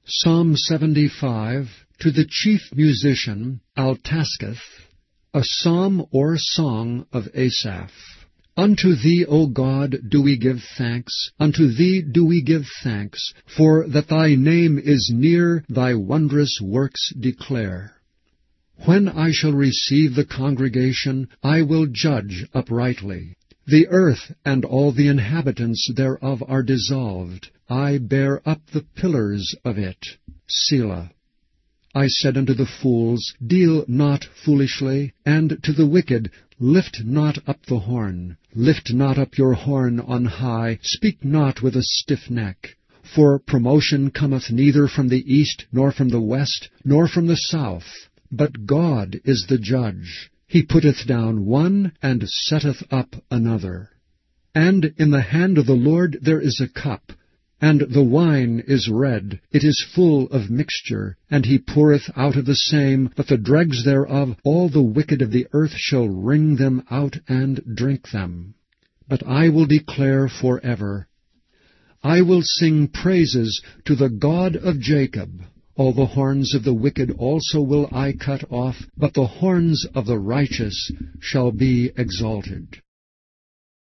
Psalm 75, to the chief musician, Altaschith, a psalm or song of Asaph. Unto thee, O God, do we give thanks, unto thee do we give thanks, for that thy name is near, thy wondrous works declare. When I shall receive the congregation, I will judge uprightly. The earth and all the inhabitants thereof are dissolved. I bear up the pillars of it. Selah. I said unto the fools, Deal not foolishly, and to the wicked, Lift not up the horn. Lift not up your horn on high, speak not with a stiff neck. For promotion cometh neither from the east, nor from the west, nor from the south. But God is the judge. He putteth down one, and setteth up another. And in the hand of the Lord there is a cup, and the wine is red, it is full of mixture, and he poureth out of the same, but the dregs thereof all the wicked of the earth shall wring them out and drink them. But I will declare forever, I will sing praises to the God of Jacob. All the horns of the wicked also will I cut off, but the horns of the righteous shall be exalted.